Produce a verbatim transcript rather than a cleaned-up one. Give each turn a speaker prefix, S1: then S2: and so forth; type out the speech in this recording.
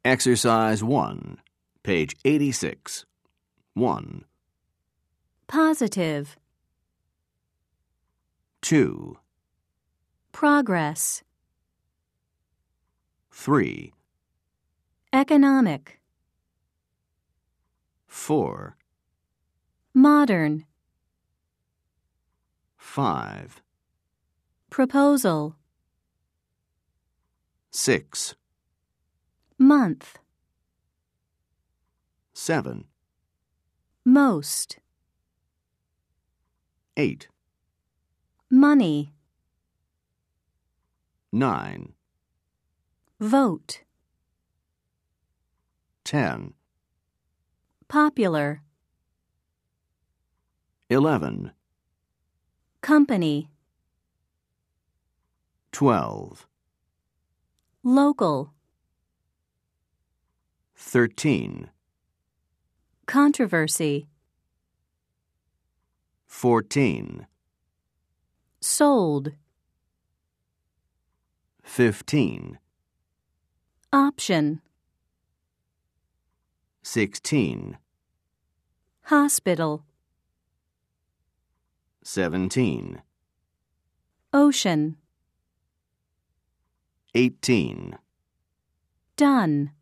S1: Exercise one, page eighty-six. one.
S2: Positive.
S1: two.
S2: Progress.
S1: three.
S2: Economic.
S1: four.
S2: Modern.
S1: five.
S2: Proposal.
S1: six.
S2: Month.
S1: seven.
S2: Most.
S1: eight.
S2: Money.
S1: nine.
S2: Vote.
S1: ten.
S2: Popular.
S1: eleven.
S2: Company.
S1: twelve.
S2: Local.
S1: thirteen.
S2: Controversy.
S1: fourteen.
S2: Sold.
S1: fifteen.
S2: Option.
S1: sixteen.
S2: Hospital.
S1: seventeen.
S2: Ocean.
S1: eighteen.
S2: Done.